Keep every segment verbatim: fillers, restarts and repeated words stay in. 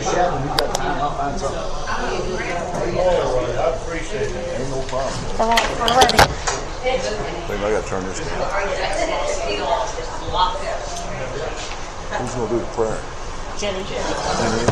shout when you got time. I'll find something. All right, I appreciate it. Ain't no problem. All right, we're ready. I think I gotta turn this down. Who's gonna do the prayer? Jenny. Jenny?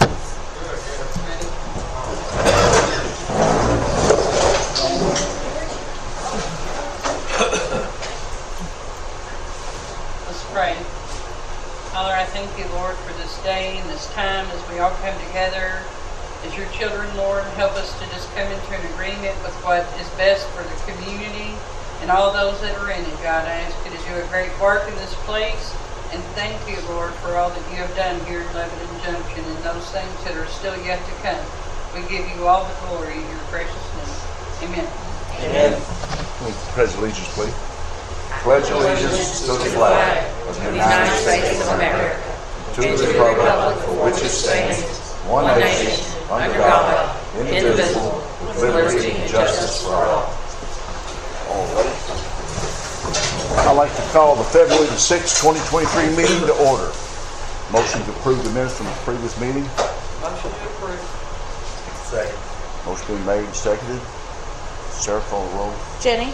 Let's pray. Father, I thank you, Lord, for this day and this time as we all come together as your children, Lord. Help us to just come into an agreement with what is best for the community and all those that are in it, God. I ask you to do a great work in this place. And thank you, Lord, for all that you have done here in Lebanon Junction and those things that are still yet to come. We give you all the glory in your precious name. Amen. Amen. Pledge allegiance, please. Pledge allegiance to the flag of the United States of America, to the republic for which it stands, one nation, under God, indivisible, with liberty and justice for all. All right. I'd like to call the February the sixth, twenty twenty-three meeting to order. Motion to approve the minutes from the previous meeting. Motion to approve. Second. Motion been made and seconded. Sarah, call the roll. Jenny.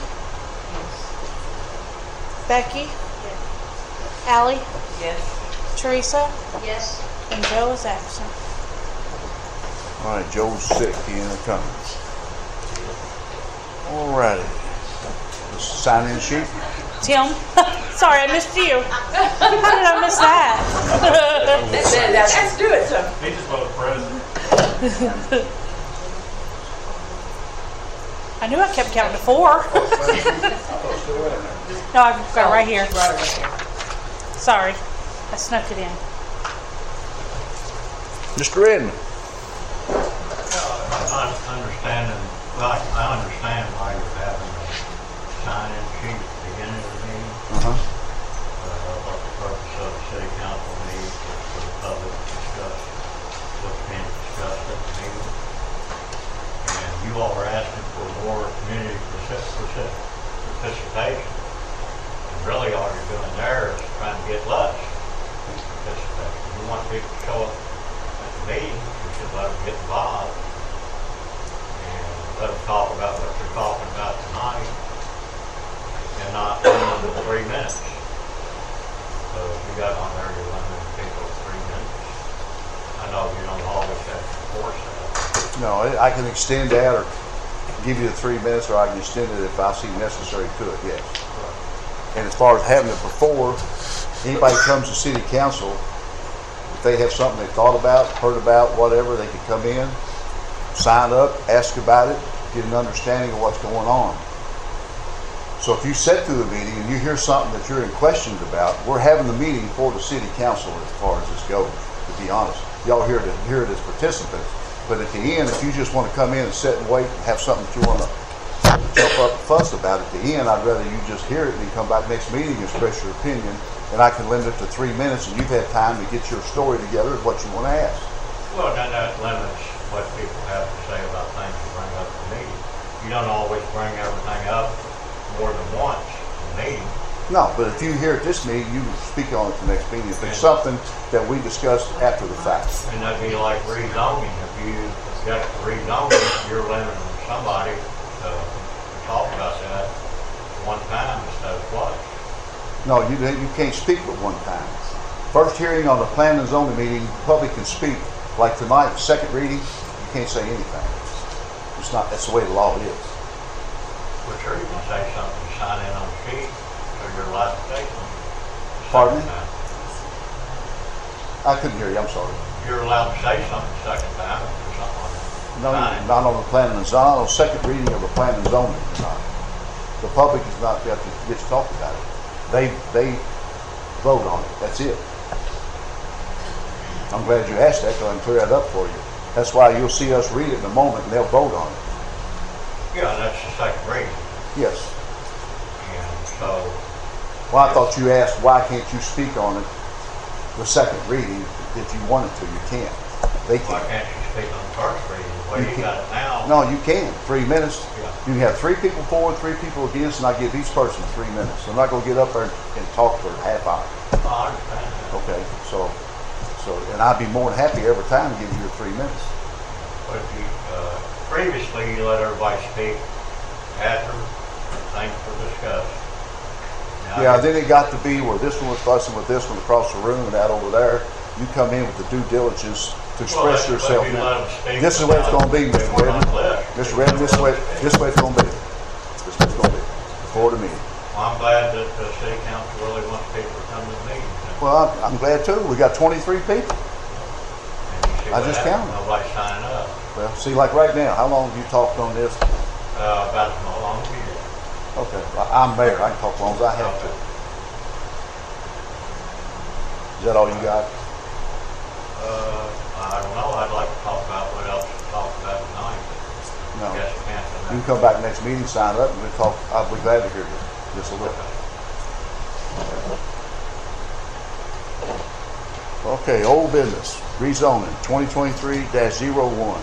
Becky. Allie. Yes. Teresa. Yes. And Joe is absent. All right, Joe's sick. He ain't coming. All righty. Sign-in sheet. Tim. Sorry, I missed you. How did I miss that? Let's do it, so. He just voted president. I knew I kept counting to four. No, I've got it right here. Sorry, I snuck it in. Mister Redmond. I understand, well, I understand why you're having a sign-in sheet at the beginning of the meeting. Uh-huh. Uh, what the purpose of the city council meeting is for the public to discuss what's being discussed at the meeting. And you all are asking for more community partic- partic- participation. And really all you're doing there is trying to get less participation. You want people to show up at the meeting, you should let them get involved. Let them talk about what they're talking about tonight and not limit them to three minutes. So if you got on there, you're limiting people to three minutes. I know you don't always have to enforce that. No, I I can extend that or give you the three minutes, or I can extend it if I see necessary to it, yes. Right. And as far as having it before, anybody comes to city council, if they have something they thought about, heard about, whatever, they can come in, sign up, ask about it, get an understanding of what's going on. So if you sit through the meeting and you hear something that you're in questions about, we're having the meeting for the city council as far as this goes, to be honest. Y'all here to hear it as participants. But at the end, if you just want to come in and sit and wait and have something that you want to jump up and fuss about, at the end, I'd rather you just hear it and then come back next meeting and express your opinion, and I can limit it to three minutes and you've had time to get your story together of what you want to ask. Well, then that limits what people have to say about things you bring up at the meeting. You don't always bring everything up more than once in the meeting. No, but if you hear at this meeting, you speak on it the next meeting. If it's something that we discussed after the fact. And that'd be like rezoning. If you got to rezoning, you're limiting somebody to, to talk about that one time instead of twice. No, you you can't speak but one time. First hearing on the plan and zoning meeting, the public can speak. Like tonight, second reading, you can't say anything. It's not. That's the way the law is. Well, sure, you can say something, sign in on the sheet, so you're allowed to say something. Pardon me? Second time. I couldn't hear you. I'm sorry. You're allowed to say something second time if there's something on it. No, Fine. not on the plan and zoning. Not on second reading of the plan and zoning. Not. The public is not got to get to talk about it. They they vote on it. That's it. I'm glad you asked that because I can clear that up for you. That's why you'll see us read it in a moment and they'll vote on it. Yeah, that's the second reading. Yes. And so, Well, I thought you asked why can't you speak on it the second reading? If you wanted to, you can't. They why can't. can't you speak on the first reading? The way You you can't. got it now. No, you can. Three minutes. Yeah. You can have three people for, three people against, and I give each person three minutes. I'm not going to get up there and, and talk for a half hour. I understand that. Okay, so So, and I'd be more than happy every time to give you your three minutes. But you, uh, previously you let everybody speak after things were discussed. Now, Yeah, then it got to be where this one was fussing with this one across the room and out over there. You come in with the due diligence to Well, express but yourself you now. let them speak This is the way it's without- gonna be, Mister they were on Redmond. the list. Mister Redmond, this way, this way it's gonna be. This way it's gonna be. Before the meeting. Well, I'm glad that the city council really wants people to come to the meetings. Well, I'm, I'm glad too. We got twenty-three people. And you see I what just happens, counted. Nobody signing up. Well, see, like right now, how long have you talked on this? Uh, about how long we did. Okay, well, I'm mayor. I can talk as long as I have to. Is that all you got? Uh, I don't know, I'd like to talk about what else to talk about tonight, but No. I guess you can't. You can come back next meeting, sign up, and we'll talk. I'll be glad to hear you. Just a little. Okay, old business, rezoning, twenty twenty-three dash zero one.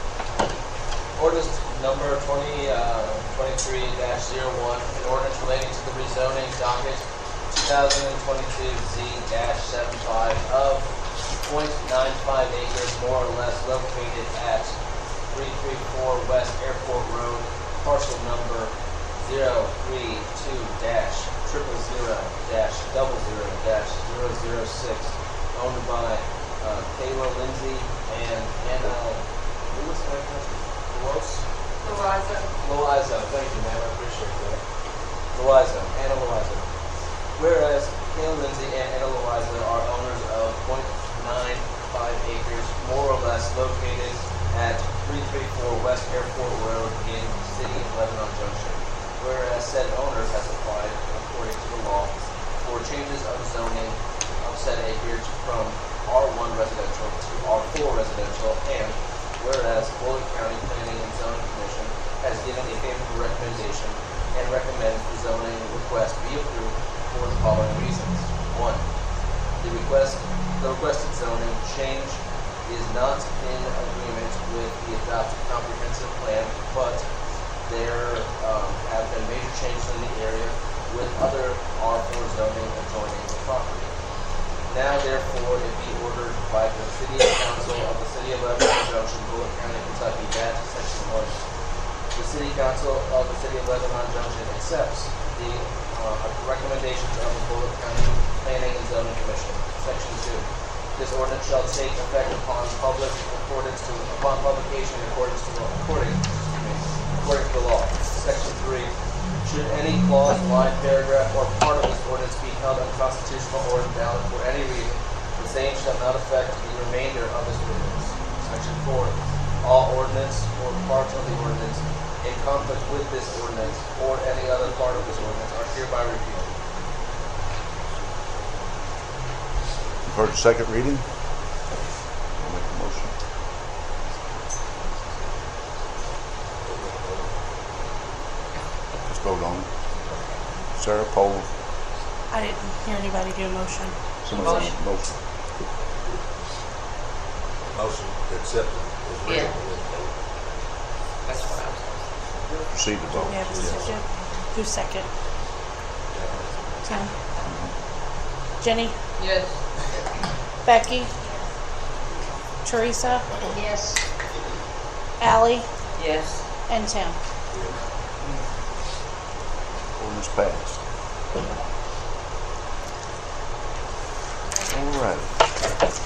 Ordinance number twenty, uh, twenty-three dash zero one, an ordinance relating to the rezoning docket two thousand twenty-two Z dash seventy-five of point nine five acres more or less located at three thirty-four West Airport Road, parcel number zero three two dash triple zero dash double zero dash zero zero six, owned by, uh, Kayla Lindsay and Anna, who was that person? Lois? Verizon. Loizo, thank you, ma'am, I appreciate that. Loizo, Anna Loizo. Whereas Kayla Lindsay and Anna Loizo are owners of point nine five acres, more or less located at three thirty-four West Airport Road in the city of Lebanon Junction. Whereas said owners has applied, according to the law, for changes of zoning of said acreage from R one residential to R four residential, and whereas Bullock County Planning and Zoning Commission has given a favorable recommendation and recommends the zoning request be approved for the following reasons. One, the request, the requested zoning change is not in agreement with the adopted comprehensive plan, but there um, have been major changes in the area with other R four zoning adjoining the property. Now therefore it be ordered by the City Council of the City of Lebanon Junction, Bullock County, Kentucky, that section one. The City Council of the City of Lebanon Junction accepts the uh, recommendations of the Bullock County Planning and Zoning Commission. Section two. This ordinance shall take effect upon public accordance to upon publication in accordance to law, according excuse me, according to the law. Section three. Should any clause, line, paragraph, or part of this ordinance be held unconstitutional or invalid for any reason, the same shall not affect the remainder of this ordinance. Section four. All ordinance or parts of the ordinance in conflict with this ordinance or any other part of this ordinance are hereby repealed. You've heard the second reading? I'll make a motion. Let's vote on it. Sarah, Paul, I didn't hear anybody do a motion. somebody make a motion. Motion to accept it as Yeah. written. That's what I was. Proceed to vote. We have a second. Who's second? Tim? Jenny? Yes. Becky? Teresa? Yes. Allie? Yes. And Tim? Ordinance passed. All right.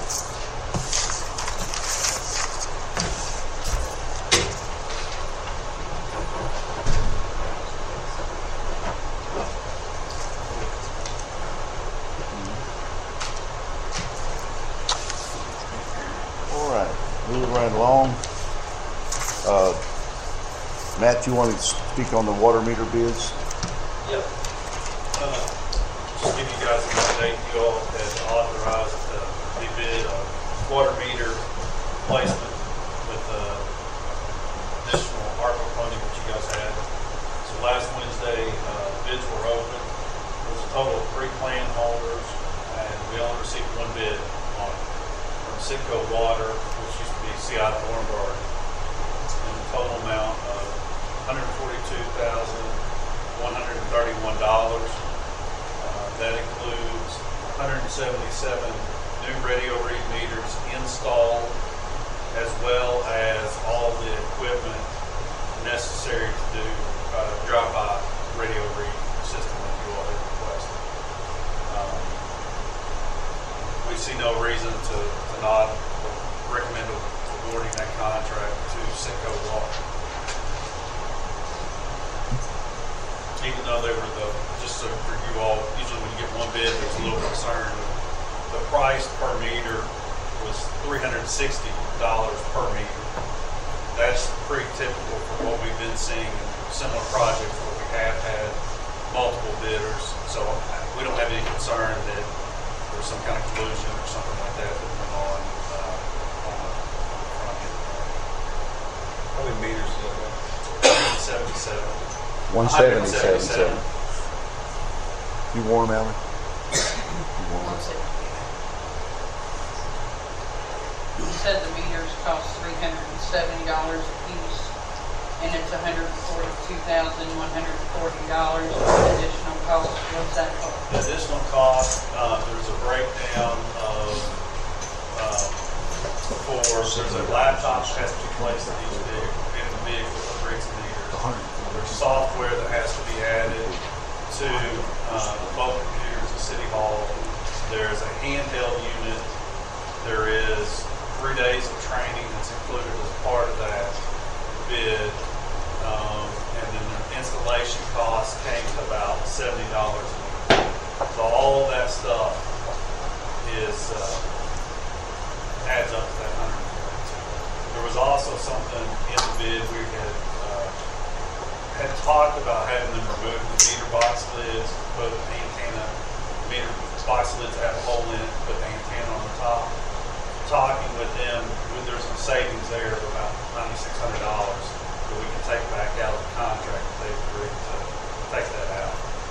All right, moving right along. Uh, Matt, you want to speak on the water meter bids? Yep. Uh, Just give you guys an update, you all had authorized uh, the bid on water meter placement with uh, additional ARPA funding that you guys had. So last Wednesday, uh, bids were open. There was a total of three plan holders, and we only received one bid on it from Citgo Water, which used to be C I Thornburg. And the total amount of one hundred forty-two thousand one hundred thirty-one dollars. Uh, that includes one hundred seventy-seven new radio read meters installed, as well as all the equipment necessary to do uh, drive-by radio read system that you all have requested. Um, we see no reason to, to not recommend awarding that contract to Citgo Water. Even though they were the, just so for you all, usually when you get one bid, there's a little concern. The price per meter was three hundred sixty dollars per meter. That's pretty typical for what we've been seeing in similar projects where we have had multiple bidders. So we don't have any concern that there's some kind of collusion or something like that that went on uh, on the front end. How many meters is that? one seventy-seven. One seventy-seven, seven. You warm, Alan? You warm? You said the meters cost three hundred and seventy dollars a piece, and it's one hundred and forty-two thousand, one hundred and forty dollars additional cost. What's that for? The additional cost, uh, there's a breakdown of, uh, for, there's a laptop that has to be placed in each vehicle, in the vehicle that brings the meters. There's software that has to be added to uh, both computers at City Hall. There's a handheld unit. There is three days of training that's included as part of that bid. Um, and then the installation cost came to about seventy dollars a week. So all of that stuff is uh, adds up to that one hundred forty-two. There was also something in the bid we had uh, had talked about having them remove the meter box lids, put an antenna, meter box lids have a hole in it, put the antenna on the top. Talking with them, there's some savings there of about ninety-six hundred dollars that we can take back out of the contract if they've agreed to take that out.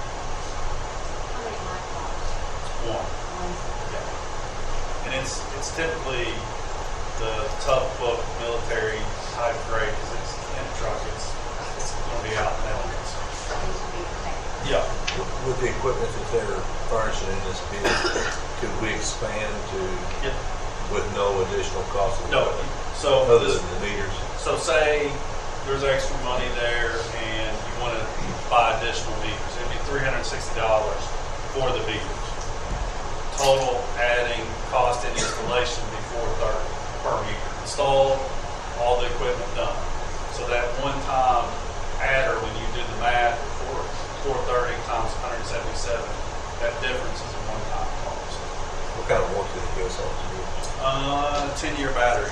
How many laptops? One. One. Yeah. And it's it's typically the tough book military type grade because it's in a truck. It's it's going to be out in elements. These will be protected. Yeah. With with the equipment that they're furnishing in this bid, could we expand to, Yep. with no additional cost? of No. equipment, So Other this, than the meters? so say there's extra money there and you want to buy additional meters. It'd be three hundred sixty dollars for the meters. Total adding cost and installation would be four thirty per meter. Installed, all the equipment done. So that one time adder, when you do the math, four four thirty times one hundred seventy-seven, that difference is a one time cost. What kind of warranty do they give us on these meters? Uh, ten year battery.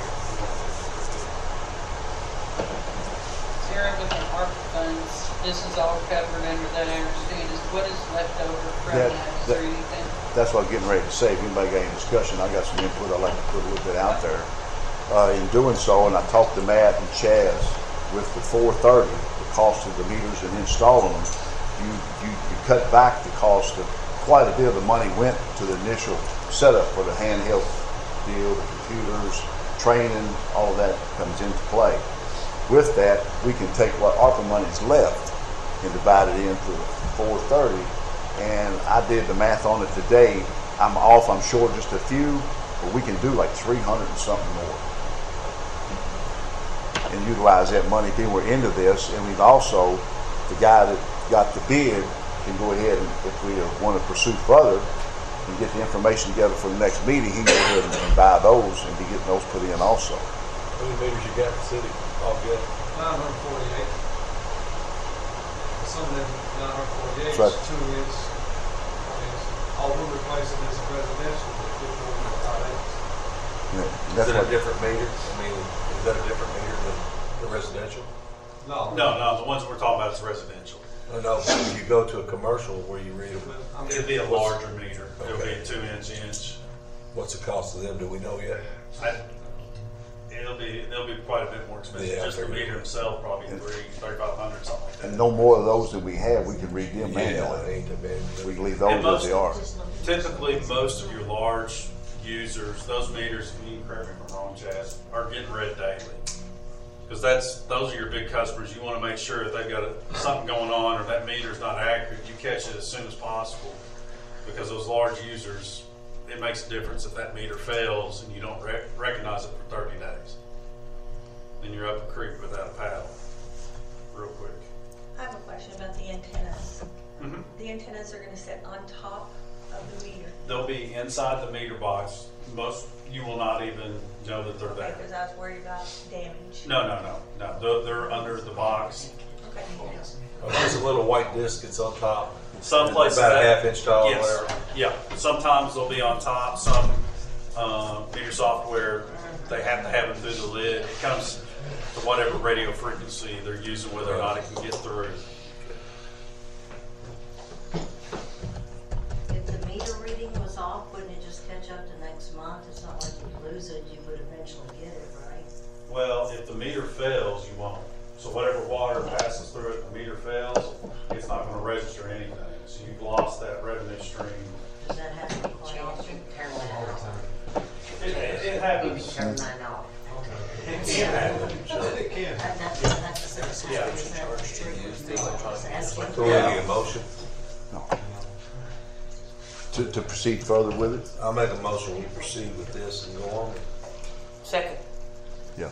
Sarah, with the ARPA funds, this is all covered under that, I understand. Is what is left over from That- that? Is that- there anything? That's what I'm getting ready to say. If anybody got any discussion, I got some input I'd like to put a little bit out there. Uh, in doing so, and I talked to Matt and Chaz, with the four thirty, the cost of the meters and installing them, you, you, you cut back the cost of quite a bit of the money went to the initial setup for the handheld deal, the computers, training, all of that comes into play. With that, we can take what ARPA money is left and divide it into four thirty. And I did the math on it today. I'm off, I'm short just a few, but we can do like three hundred and something more. And utilize that money, then we're into this, and we've also, the guy that got the bid can go ahead and, if we want to pursue further and get the information together for the next meeting, he can go ahead and, and buy those and be getting those put in also. How many meters you got in the city altogether? nine hundred forty-eight. Some of them nine hundred forty-eight, That's right. two is, I mean, all we're replacing is residential, but fifty over five acres. And Is that's it a what, different meter? I mean, is that a different meter than the residential? No. No, no, the ones we're talking about is residential. I know, but when you go to a commercial where you read them, I mean, It'd be a larger meter. It'll be Okay. a two inch inch. what's the cost of them? Do we know yet? I, it'll be, they'll be quite a bit more expensive. Yeah, I Just the figured. meter itself, probably three, thirty-five hundred, something like that. and no more of those that we have, we can read them Yeah, it manually. ain't that bad. We can leave those as they are. Typically, most of your large users, those meters, and you can correct me if I'm wrong, Chaz, are getting read daily. Because that's, those are your big customers. You want to make sure if they've got a, something going on or that meter's not accurate, you catch it as soon as possible. Because those large users, it makes a difference if that meter fails and you don't rec- recognize it for thirty days. Then you're up a creek without a paddle, real quick. I have a question about the antennas. Mm-hmm. The antennas are gonna sit on top of the meter. They'll be inside the meter box. Most, you will not even know that they're there. Because I was worried about damage. No, no, no, no. They're, they're under the box. Okay. Oh, there's a little white disc that's on top. Some places About a that- half inch tall or yes. whatever. Yeah. Sometimes they'll be on top. Some uh, meter software, they have to have them through the lid. It comes to whatever radio frequency they're using, whether or not it can get through. If the meter reading was off, wouldn't it just catch up to next month? It's not like you'd lose it, you would eventually get it, right? Well, if the meter fails, you won't. So whatever water passes through it, the meter fails, it's not going to register anything. So you've lost that revenue stream. Does that happen quite often? Turn that off. It, it, it You can happens. turn mine off. It can happen. It can. That- That's, that's, that's. Yeah. So we need a motion. No. To, to proceed further with it? I'll make a motion, we proceed with this and go on. Second. Yeah.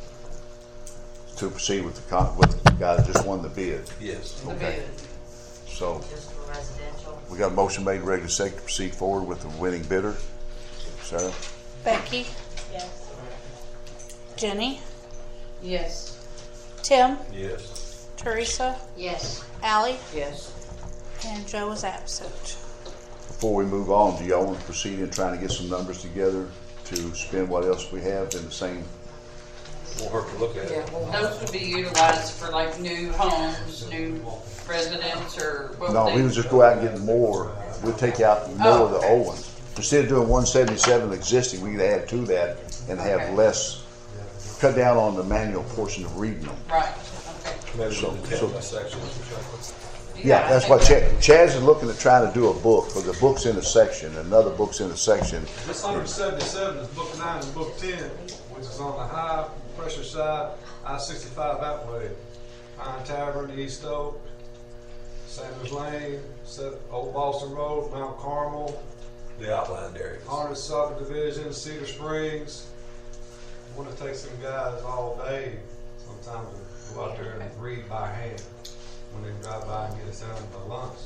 To proceed with the con, with the guy that just won the bid. Yes. The Okay. bid. So Just for residential? we got a motion made, ready to second to proceed forward with the winning bidder. Sarah? Becky, Yes. Jenny, Yes. Tim, Yes. Teresa, Yes. Allie, Yes. and Joe is absent. Before we move on, do y'all want to proceed in trying to get some numbers together to spend what else we have in the same? Won't hurt to look at it. Those would be utilized for like new homes, new residents, or what No, would we they? would just go out and get more. We'd take out more of the Oh, okay. old ones. Instead of doing one seventy-seven existing, we could add to that and have Okay. less, cut down on the manual portion of reading them. Right, okay. Maybe So- with the so- ten sections or something. Yeah, I that's think why Chad, that- Chaz is looking at trying to do a book, or the book's in a section, another book's in a section. This hundred seventy-seven is book nine and book ten, which is on the high pressure side, I sixty-five that way. Pine Tavern, East Oak, Sanders Lane, Set- Old Boston Road, Mount Carmel, The outlined areas. Harness Subdivision, Cedar Springs. Wouldn't take some guys all day sometimes to go out there and read by hand when they drive by and get us done for lunch.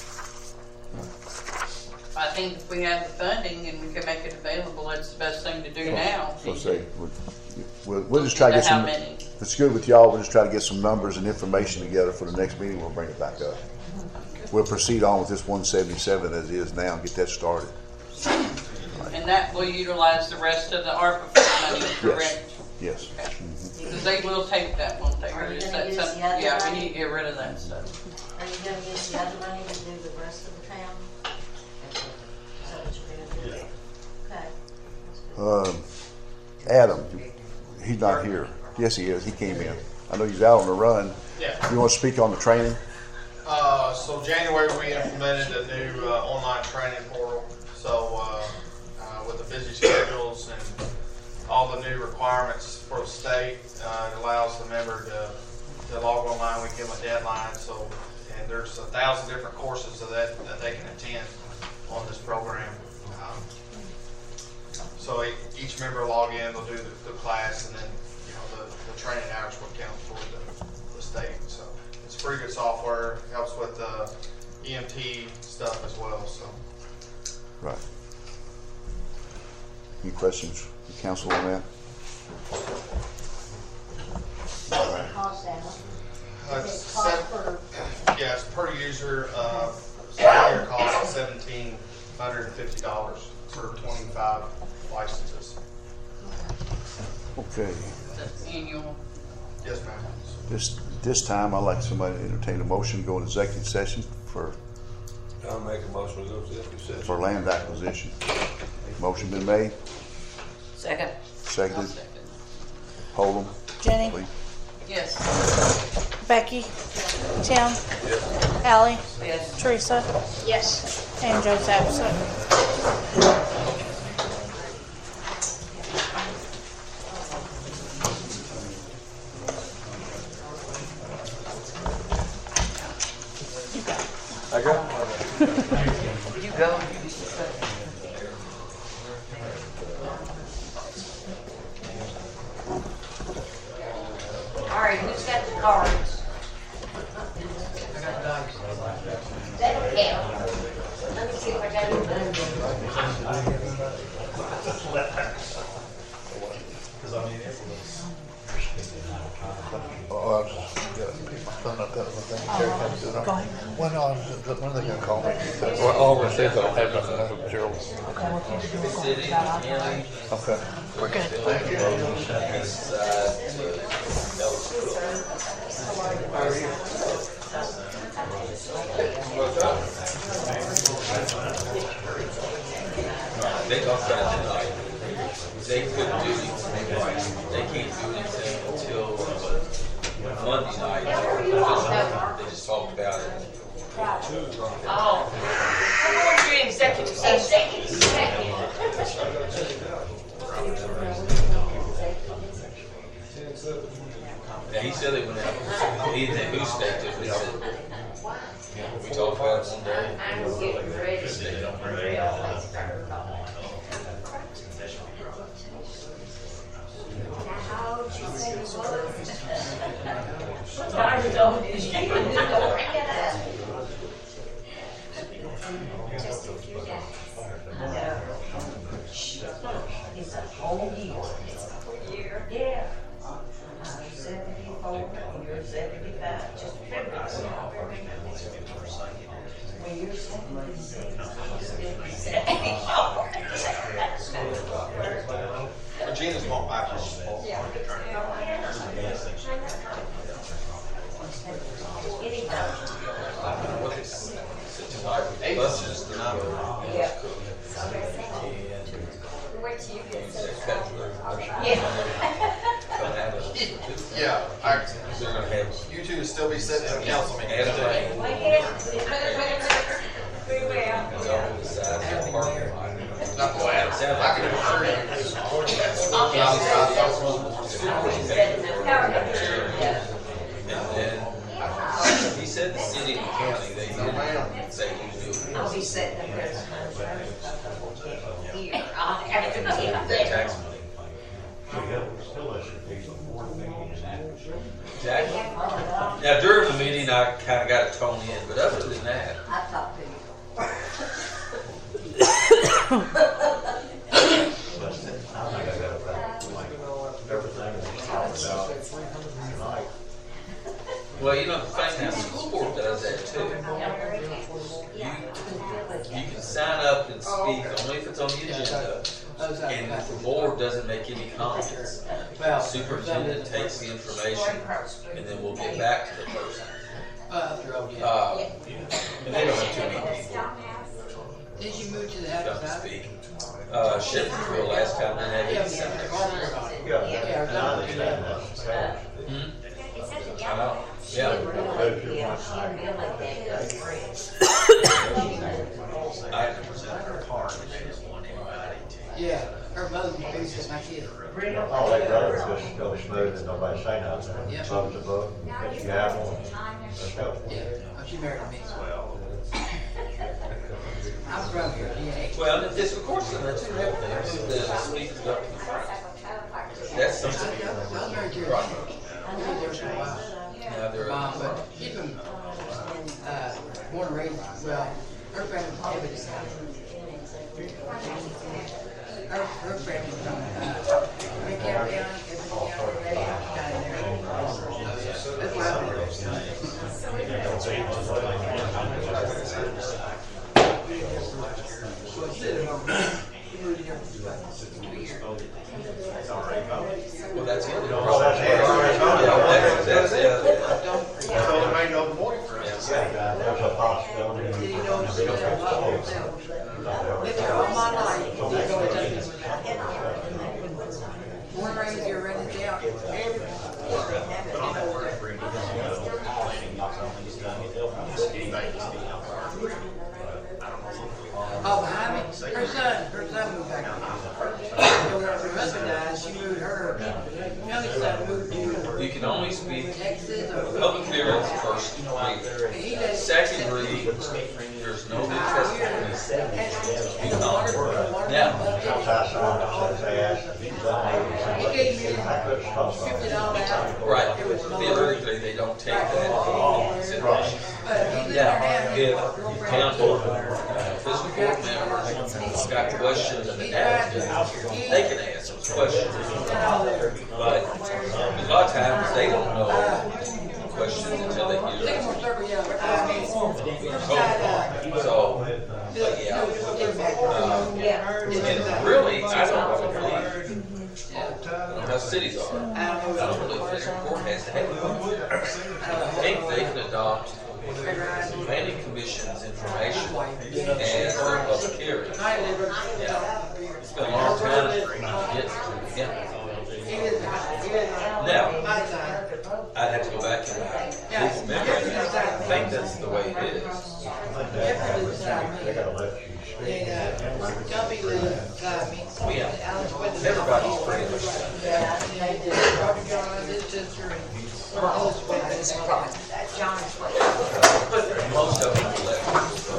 I think if we have the funding and we can make it available, it's the best thing to do now. So say, we'll- we'll, we'll just try to get How some, many? if it's good with y'all, we'll just try to get some numbers and information together for the next meeting, we'll bring it back up. We'll proceed on with this one seventy-seven as is now and get that started. And that will utilize the rest of the ARPA money, correct? Yes. Because they will take that, won't they? Are you Or is gonna that use some- the other Yeah, we money? need to get rid of that stuff. Are you gonna use the other money to do the rest of the town? Is that what you're gonna do? Okay. Um, Adam, he's not here. Yes, he is. He came in. I know he's out on the run. Yeah. You want to speak on the training? Uh, so January we implemented a new uh, online training portal. So uh, uh, with the busy schedules and all the new requirements for the state, uh, it allows the member to, to log online. We give them a deadline. So and there's a thousand different courses of that that they can attend on this program. Um, so e- each member will log in, they'll do the, the class, and then you know the, the training hours will count toward the, the state. So it's pretty good software. Helps with the E M T stuff as well. So Right. Any questions, council, on that? What's the cost, Adam? uh, Is it's it cost sev- per, yeah, it's per user. Uh, so year cost is seventeen hundred and fifty dollars for twenty-five licenses. Okay. That's annual. Yes, ma'am. This, this time, I'd like somebody to entertain a motion, to go into executive session for, I'll make a motion to go to executive session. for land acquisition. Motion been made, Second. seconded, hold them, Jenny, please. Yes. Becky, Tim, Allie, Yes. Teresa, Yes. and Joe's absent. I got You go. right, who's got the cards? That'll count. Let me see if I got it done. Oh, I was just gonna pick my phone up, that was the thing, Terry had to do it. Go ahead. When, uh, when are they gonna call me? Well, all I said, I don't have nothing, I hope Gerald. Okay, well, if you do City, it, that county, Okay. we're good. Thank you. east side to They talked about it tonight. They couldn't do anything, they can't do anything until uh, Monday night. They just talked about it. Oh. Come on, your executive session. Executive Yeah, he said they went out. He didn't know who staked it, but he said, we talked about it one day. I'm getting ready. They don't bring it Tired of all this. Don't bring it up. Just a few days. I know. It's a whole year. It's a whole year? Yeah. I'm seventy-four, you're seventy-five, just February. When you're seventy-six, I'm seventy-four. Regina's going back to Buses, the number. Yeah. Wait till you get Yeah. Yeah, I, They're gonna have you two will still be sitting in the council meeting. And today. they- We will. it's on the side of the parking lot. Not the way I said, I can assure you. And then, he said the city and county, they didn't say who's doing it. I'll be sitting up there. Here, I'll have to be up That there. tax money. Exactly. Now during the meeting, I kinda got it toned in, but other than that, I talked to you. well, you know, the thing now, the school board does that too. You, you can sign up and speak only if it's on the agenda, and if the board doesn't make any comments, the superintendent takes the information, and then we'll get back to the person. Uh, and they don't have too many people Did you move to the come to outside? speak. Uh, Sheffield last time didn't have any seminars. Hmm? I know, yeah. I had to present her card, and they didn't want anybody to. Yeah, her mother babysit my kid. Oh, that brother just go smooth and nobody say nothing. Yeah. Above the book. You have one. Let's go. Yeah, oh, she married me. I'm from here, yeah. Well, it's of course, that's two everything, the speakers up to the front. That's something. I was married to her. I lived there for a while. Now they're Mom, up. but she's from, uh, born and raised, well, her family from Ebony County. Her, her family from, uh, McCarran County, Ebony County, down there. That's why I'm there. Well, she did it over there. She moved here for two years. Well, that's it. Oh, that's it. Yeah, that's, that's it. So there may no point for us. There's a possibility. Did he know she lived there a lot herself? Lived there all my life. Didn't know it doesn't. Born and raised here, rented it out. Oh, behind me? Her son, her son moved back. Her husband died, she moved her, youngest son moved to You can only speak Texas or. public hearings first reading. And he does. Second reading, there's no new testimony. You can only, now, That's how someone says they asked if he's done He gave me his stripped it all out. Right. There was no- Theoretically, they don't take that into consideration. But you Now, live if down- council, uh, fiscal court members got questions and the data, they can ask those questions. But a lot of times, they don't know questions until they hear Six them. more circle, yeah. So, but yeah. Um, and really, I don't believe, I don't know how cities are. I don't believe fiscal court has to have one. I think they can adopt planning commission's information as their public hearing. Yeah. It's been a long time to get, yeah. Now, I'd have to go back and uh, remember, I think that's the way it is. They gotta let you speak. Guppy lives, uh, me. Oh, yeah. Everybody's pretty much done. Yeah, they do. Robert John, his sister, and It's probably, that's John's place. Most of them are left, so.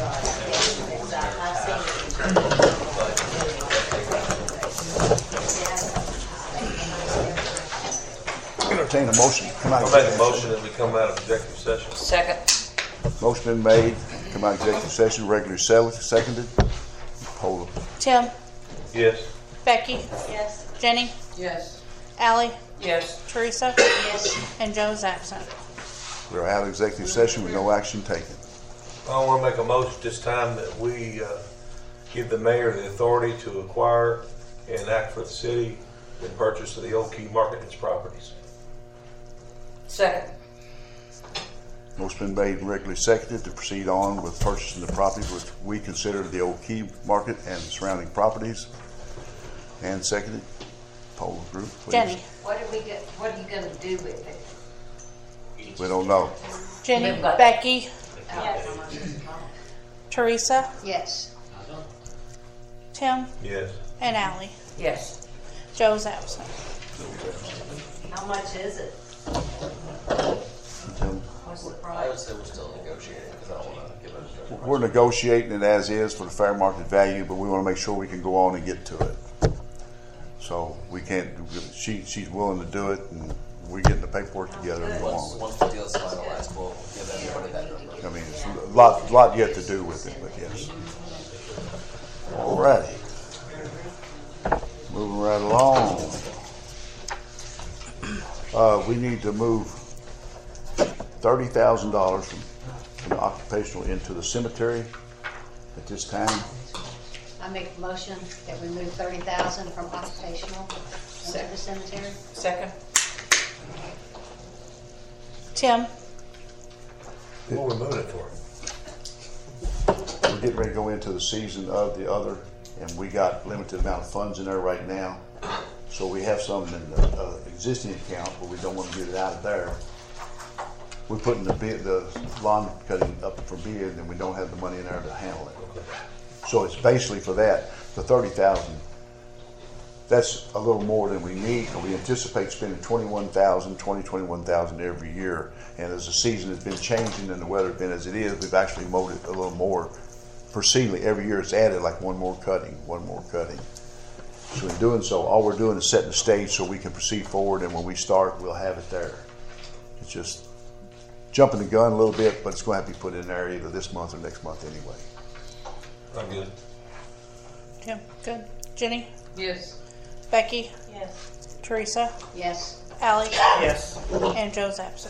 Entertain a motion, come out. I'll make a motion that we come out of executive session. second. Motion been made, come out executive session, regularly sel- seconded. Poll. Tim, Yes. Becky, Yes. Jenny, Yes. Allie, Yes. Teresa, Yes. and Joe's absent. We're out of executive session with no action taken. I want to make a motion this time that we uh, give the mayor the authority to acquire and act for the city in purchase of the Old Key Market and its properties. Second. Motion been made and regularly seconded to proceed on with purchasing the property which we consider the Old Key Market and surrounding properties. And seconded. Poll group, please. Jenny, What are we, go- what are you gonna do with it? We don't know. Jenny, We've got- Becky, Yes. Teresa, Yes. Tim, Yes. and Allie. Yes. Joe's absent. How much is it? Tim? What's the I would price? say we're still negotiating, because I don't want to give it a. We're negotiating it as is for the fair market value, but we want to make sure we can go on and get to it. So we can't, she, she's willing to do it, and we're getting the paperwork together and go Once, on with once the deal's finalized, we'll give everybody that number. it. I mean, it's a lot, lot yet to do with it, but yes. All righty. Moving right along. Uh, we need to move thirty thousand dollars from, from occupational into the cemetery at this time. I make a motion that we move thirty thousand from occupational into the cemetery. Second. Tim, What are we moving it for? We're getting ready to go into the season of the other, and we got limited amount of funds in there right now. So we have some in the uh, existing account, but we don't want to get it out of there. We're putting the bid, the lawn cutting up for bid, and we don't have the money in there to handle it. So it's basically for that, the thirty thousand. That's a little more than we need, because we anticipate spending twenty-one thousand, twenty, twenty-one thousand every year. And as the season has been changing and the weather has been as it is, we've actually mowed it a little more procedurally. Every year it's added like one more cutting, one more cutting. So in doing so, all we're doing is setting the stage so we can proceed forward, and when we start, we'll have it there. It's just jumping the gun a little bit, but it's going to have to be put in there either this month or next month anyway. I'm good. Tim, good. Jenny, Yes. Becky, Yes. Teresa, Yes. Allie, Yes. and Joe's absent.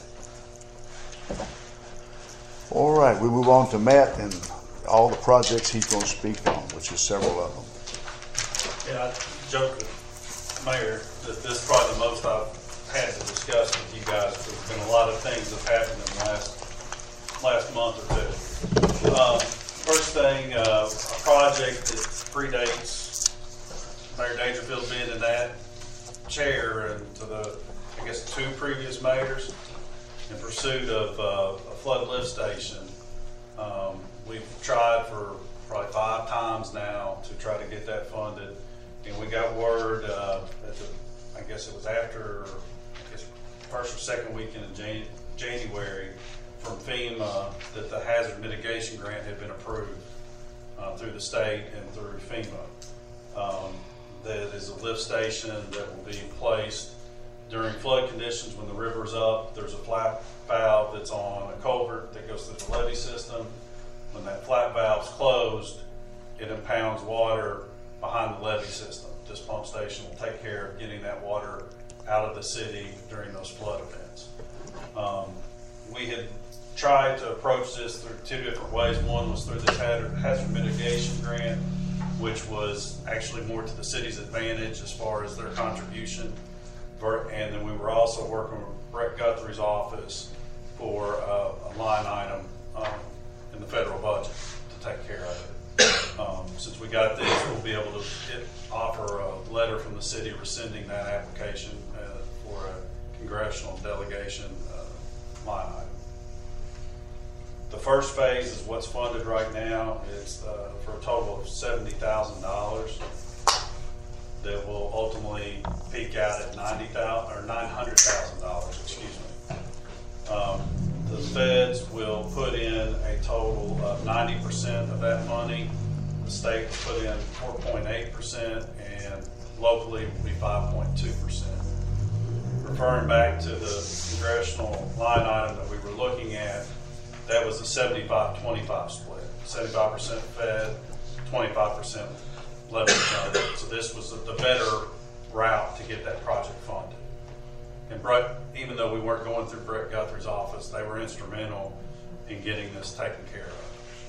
All right, we move on to Matt and all the projects he's going to speak on, which is several of them. Yeah, I joke with Mayor that this is probably the most I've had to discuss with you guys. There's been a lot of things that have happened in the last, last month or two. Um, first thing, uh, a project that predates Mayor Dangerfield being in that chair and to the, I guess, two previous mayors in pursuit of uh, a flood lift station. Um, we've tried for probably five times now to try to get that funded. And we got word, uh, at the, I guess it was after, I guess, first or second weekend in Jan- January from FEMA that the hazard mitigation grant had been approved uh, through the state and through FEMA. Um, that is a lift station that will be placed during flood conditions when the river's up. There's a flat valve that's on a culvert that goes through the levee system. When that flat valve's closed, it impounds water behind the levee system. This pump station will take care of getting that water out of the city during those flood events. Um, we had tried to approach this through two different ways. One was through this hazard mitigation grant, which was actually more to the city's advantage as far as their contribution. And then we were also working with Brett Guthrie's office for uh, a line item um, in the federal budget to take care of it. Um, since we got this, we'll be able to get, offer a letter from the city rescinding that application uh, for a congressional delegation uh, line item. The first phase is what's funded right now. It's uh, for a total of seventy thousand dollars that will ultimately peak out at ninety thousand dollars or nine hundred thousand dollars, excuse me. Um, the feds will put in a total of ninety percent of that money. The state will put in four point eight percent, and locally will be five point two percent. Referring back to the congressional line item that we were looking at, that was a seventy-five twenty-five split. seventy-five percent Fed, twenty-five percent levy funded. So this was the better route to get that project funded. And Brett, even though we weren't going through Brett Guthrie's office, they were instrumental in getting this taken care of.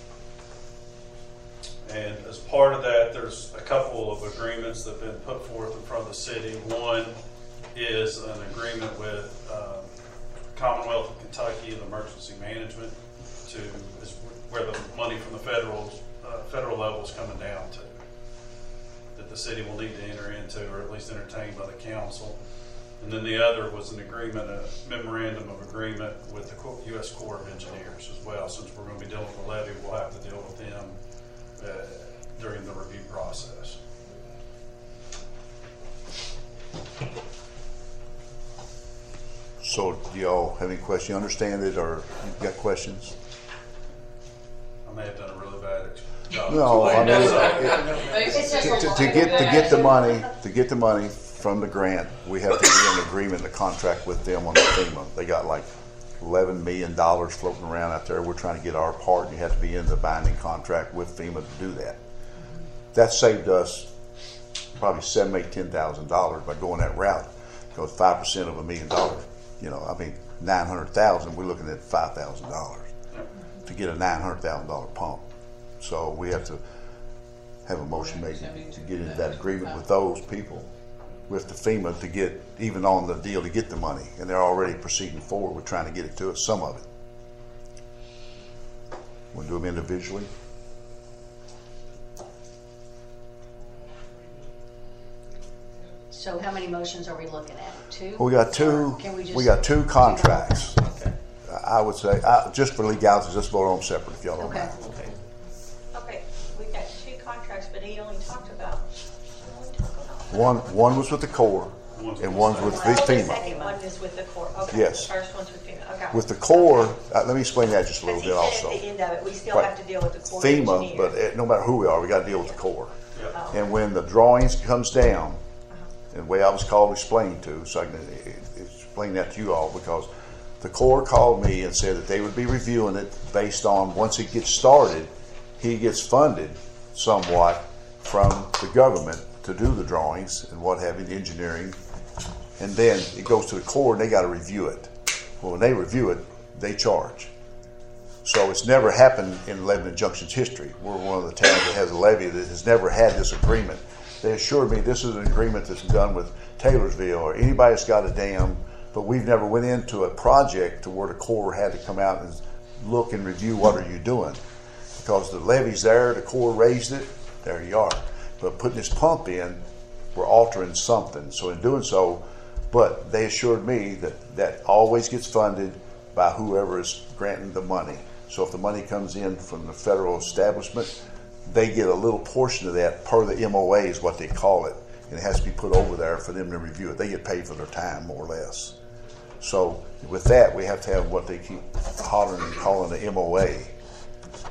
And as part of that, there's a couple of agreements that have been put forth in front of the city. One is an agreement with uh, Commonwealth of Kentucky and Emergency Management to is where the money from the federal uh, federal level is coming down to, that the city will need to enter into, or at least entertained by the council. And then the other was an agreement, a memorandum of agreement with the U S Corps of Engineers as well. Since we're going to be dealing with the levy, we'll have to deal with them uh, during the review process. So do y'all have any questions? You understand it, or you got questions? I may have done a really bad job. No, I mean, it- It's just to, to- to get, to get the money, to get the money from the grant, we have to be in agreement, the contract with them on the FEMA. They got like eleven million dollars floating around out there. We're trying to get our part, and you have to be in the binding contract with FEMA to do that. That saved us probably seven, eight, ten thousand dollars by going that route, because five percent of a million dollars, you know, I mean, nine hundred thousand, we're looking at five thousand dollars to get a nine hundred thousand dollar pump. So we have to have a motion made to get into that agreement with those people, with the FEMA, to get even on the deal to get the money. And they're already proceeding forward. We're trying to get it to us, some of it. We'll do them individually. So how many motions are we looking at? Two? We got two. Can we just- We got two contracts. Okay. I would say, I, just for legalities, just vote on them separate if y'all don't Okay. mind. Okay, we got two contracts, but he only talked about, he only talked about. One, one was with the Corps, and one's with Oh, the FEMA. second one is with the Corps, okay. Yes. The first one's with FEMA, okay. With the Corps, uh, let me explain that just a little Because he bit said also. at the end of it, we still Right. have to deal with the Corps FEMA, engineer. but uh, no matter who we are, we got to deal with the Corps. Oh. And when the drawings comes down, and the way I was called explained to, so I can uh, explain that to you all, because the Corps called me and said that they would be reviewing it based on, once it gets started, he gets funded somewhat from the government to do the drawings and what have you, the engineering, and then it goes to the Corps and they got to review it. Well, when they review it, they charge. So it's never happened in Lebanon Junction's history. We're one of the towns that has a levy that has never had this agreement. They assured me this is an agreement that's done with Taylorsville or anybody that's got a dam, but we've never went into a project to where the Corps had to come out and look and review what are you doing. Because the levee's there, the Corps raised it, there you are. But putting this pump in, we're altering something. So in doing so, but they assured me that that always gets funded by whoever is granting the money. So if the money comes in from the federal establishment, they get a little portion of that per the M O A is what they call it. And it has to be put over there for them to review it. They get paid for their time, more or less. So with that, we have to have what they keep hollering and calling the M O A.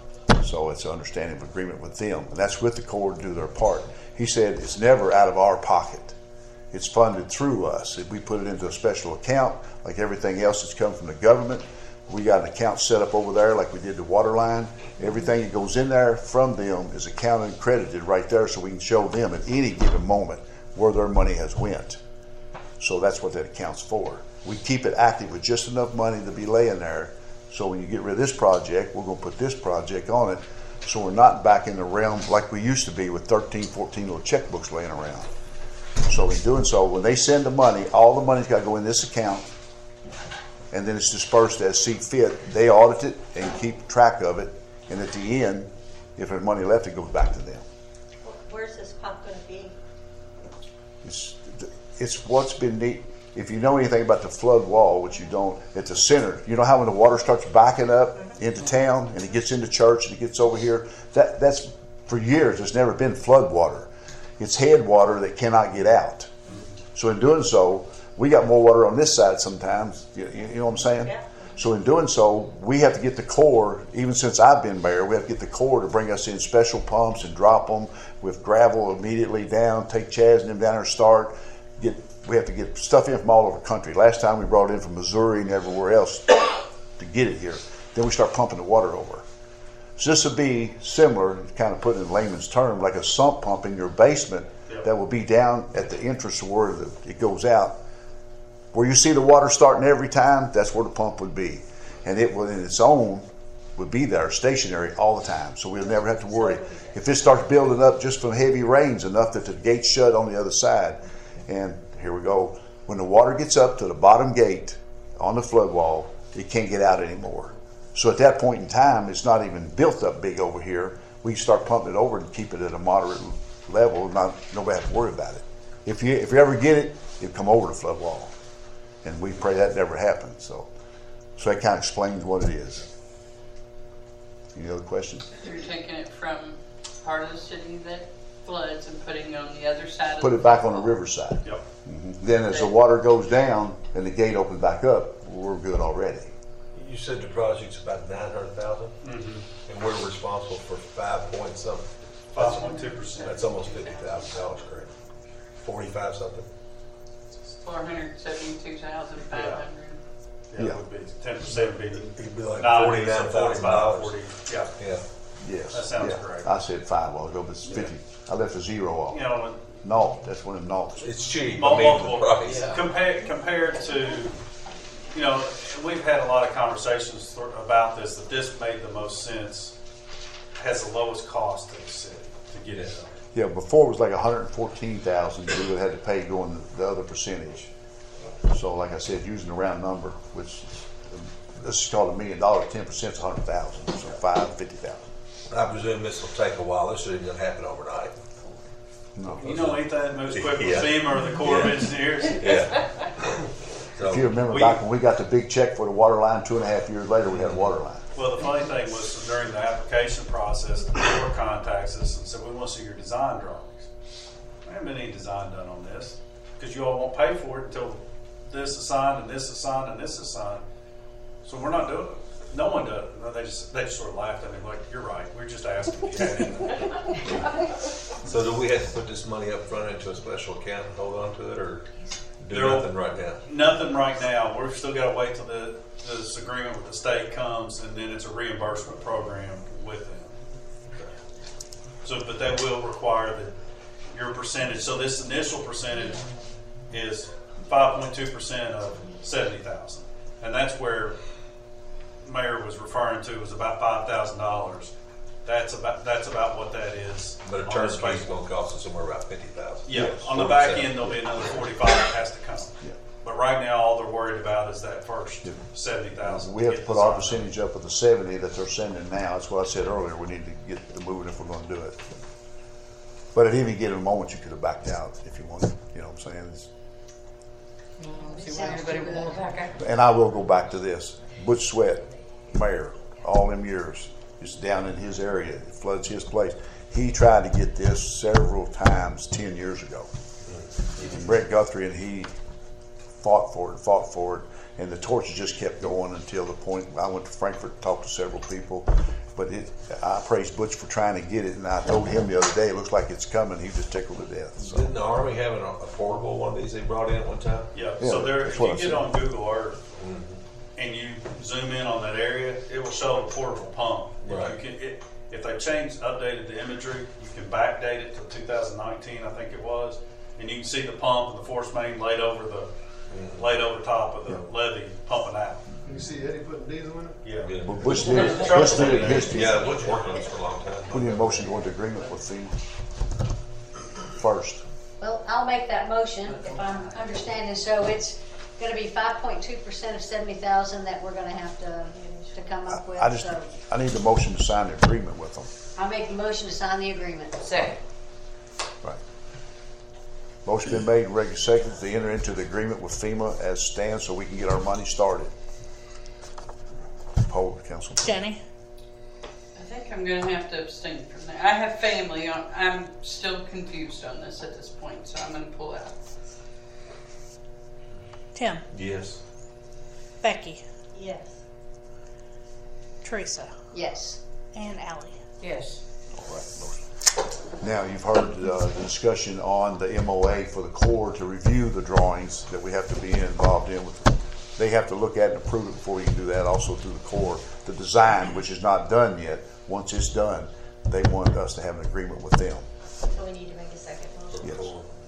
So it's an understanding of agreement with them, and that's with the Corps to do their part. He said it's never out of our pocket. It's funded through us. If we put it into a special account, like everything else that's come from the government, we got an account set up over there like we did the water line. Everything that goes in there from them is accounted and credited right there, so we can show them at any given moment where their money has went. So that's what that account's for. We keep it active with just enough money to be laying there, so when you get rid of this project, we're going to put this project on it, so we're not back in the realm like we used to be with thirteen, fourteen little checkbooks laying around. So in doing so, when they send the money, all the money's got to go in this account, and then it's dispersed as see fit. They audit it and keep track of it, and at the end, if there's money left, it goes back to them. Where's this pump going to be? It's, it's what's been neat. If you know anything about the flood wall, which you don't, at the center, you know how when the water starts backing up into town and it gets into church and it gets over here, that that's for years, there's never been flood water. It's head water that cannot get out. So in doing so, we got more water on this side sometimes, you, you know what I'm saying? Yeah. So in doing so, we have to get the Corps, even since I've been mayor, we have to get the Corps to bring us in special pumps and drop them with gravel immediately down, take Chaz and them down there and start. Get, we have to get stuff in from all over the country. Last time we brought it in from Missouri and everywhere else to get it here. Then we start pumping the water over. So this would be similar, kind of put it in layman's terms, like a sump pump in your basement Yep. that will be down at the entrance where the, it goes out. Where you see the water starting every time, that's where the pump would be. And it would, in its own, would be there, stationary all the time. So we'll never have to worry. If it starts building up just from heavy rains enough that the gate's shut on the other side, and here we go, when the water gets up to the bottom gate on the flood wall, it can't get out anymore. So at that point in time, it's not even built up big over here. We start pumping it over and keep it at a moderate level. Not nobody has to worry about it. If you if you ever get it, it'll come over the flood wall, and we pray that never happens. So, so that kind of explains what it is. Any other questions? You're taking it from part of the city that floods and putting it on the other side. Put of it back on the riverside. Yep. Mm-hmm. Then as the water goes down and the gate opens back up, we're good already. You said the project's about nine hundred thousand, Mm-hmm. and we're responsible for five point something. Five point two percent. That's almost fifty thousand dollars, correct? Forty-five something. Four hundred seventy-two thousand five hundred. Yeah, Yeah. it would be ten percent would be It'd be like nine, forty-nine so thousand forty-five, dollars. forty. Yeah. Yeah. Yes. That sounds yeah. correct. I said five while ago, but it's fifty. I left a zero off. You know, No, that's one of them naughts. It's cheap. Mul- I mean, the multiple- price. Yeah. compared compared to, you know, we've had a lot of conversations th- about this. That this made the most sense, has the lowest cost to the city to get it done. Yeah, before it was like one hundred fourteen thousand. We would have had to pay going the other percentage. So, like I said, using a round number, which is, this is called a million dollars. Ten percent is a hundred thousand. So five fifty thousand. I presume this will take a while. This isn't gonna happen overnight. No. You know anything that moves quick with Yeah. FEMA or the Corps of Yeah. Engineers? Yeah. If you remember We- back when we got the big check for the water line, two and a half years later, we had a water line. Well, the funny thing was during the application process, the Corps contacts us and said, we want to see your design drawings. There haven't been any design done on this because you all won't pay for it until this is signed and this is signed and this is signed. So we're not doing it. No one does it. They just they just sort of laughed at me like, you're right. We're just asking if you had anything. So do we have to put this money up front into a special account and hold on to it, or do There- nothing right now? Nothing right now. We've still got to wait till the, this agreement with the state comes, and then it's a reimbursement program with them. So, but that will require that your percentage. So this initial percentage is five point two percent of seventy thousand, and that's where Mayor was referring to was about five thousand dollars. That's about that's about what that is. But a on turnkey's this phase. going to cost us somewhere about fifty thousand. Yeah, Yes. on the back end there'll be another forty-five that has to come. Yeah. But right now, all they're worried about is that first Yeah. seventy thousand. We have to put our percentage up with the seventy that they're sending now. That's what I said earlier. We need to get the moving if we're going to do it. But at any given moment, you could have backed out if you wanted. You know what I'm saying? It's, See why anybody would want to back out. and I will go back to this. Butch Sweat, mayor, all them years, it's down in his area. It floods his place. He tried to get this several times ten years ago. And Brett Guthrie and he fought for it, fought for it, and the torch just kept going until the point I went to Frankfurt, talked to several people, but it, I praise Butch for trying to get it, and I told him the other day, it looks like it's coming. He was just tickled to death. So. Didn't the Army have an, a portable one of these they brought in at one time? Yeah, Yeah, so there, that's if what you I get said. on Google Earth and you zoom in on that area, it will show the portable pump. If Right. you can, it, if they changed, updated the imagery, you can backdate it to two thousand nineteen, I think it was, and you can see the pump and the force main laid over the laid over top of the levee pumping out. You see Eddie putting diesel in it? Yeah. Yeah. Well, Butch did it. Butch did it in his team. Yeah, Butch worked on this for a long time. Put in a motion to go into agreement with FEMA first. Well, I'll make that motion if I'm understanding. So it's gonna be five point two percent of seventy thousand that we're gonna have to, to come up with. I just, So I need the motion to sign the agreement with them. I'll make the motion to sign the agreement. Second. Right. Motion been made and regular second to enter into the agreement with FEMA as stands so we can get our money started. Poll, council. Jenny? I think I'm gonna have to abstain from that. I have family on, I'm still confused on this at this point, so I'm gonna pull out. Tim? Yes. Becky? Yes. Teresa? Yes. And Ally? Yes. All right, motion. Now, you've heard uh, the discussion on the M O A for the Corps to review the drawings that we have to be involved in with. They have to look at and approve it before you can do that, also through the Corps. The design, which is not done yet, once it's done, they want us to have an agreement with them. So we need to make a second motion? Yes.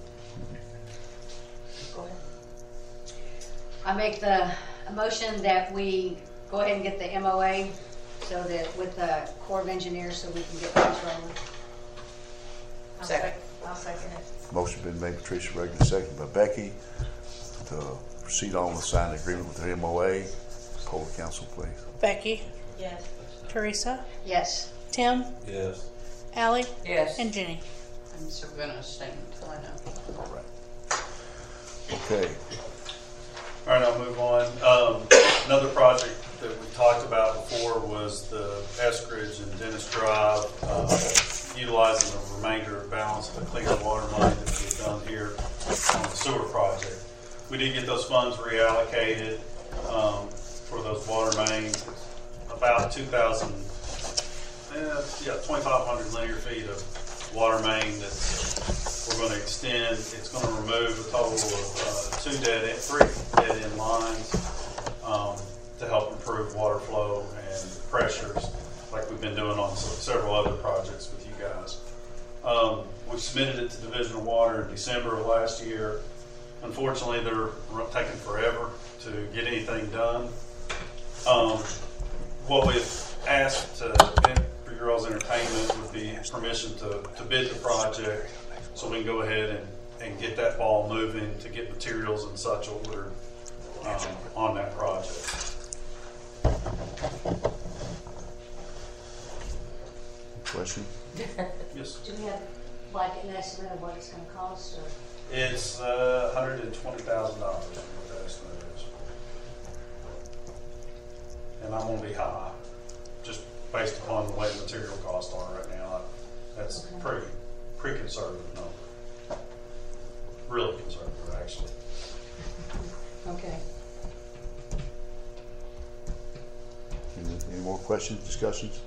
Go ahead. I make the a motion that we go ahead and get the M O A so that with the Corps of Engineers so we can get things rolling. I'll Second. sec- I'll second it. Motion been made by Tricia, regular second by Becky to proceed on with signing agreement with the M O A. Poll the council, please. Becky? Yes. Teresa? Yes. Tim? Yes. Ally? Yes. And Jenny? I'm still gonna abstain until I know. All right. Okay. All right, I'll move on. Um, another project that we talked about before was the Eskridge and Dennis Drive, uh, utilizing the remainder balance of the clean water money that we've done here on the sewer project. We did get those funds reallocated um, for those water mains, about two thousand, eh, yeah, twenty-five hundred linear feet of water main that we're going to extend. It's going to remove a total of uh, two dead end, three dead end lines um, to help improve water flow and pressures, like we've been doing on some, several other projects with you guys. Um, we submitted it to Division of Water in December of last year. Unfortunately, they're taking forever to get anything done. Um, what we've asked to, for your all's entertainment would be permission to, to bid the project so we can go ahead and, and get that ball moving to get materials and such ordered um, on that project. Question? Yes. Do we have like an estimate of what it's gonna cost or? It's uh, one hundred twenty thousand dollars, what that estimate is. And I'm going to be high, just based upon the way material costs are right now. That's Okay. pretty, pretty conservative number. Really conservative, actually. Okay. Any, any more questions, discussions?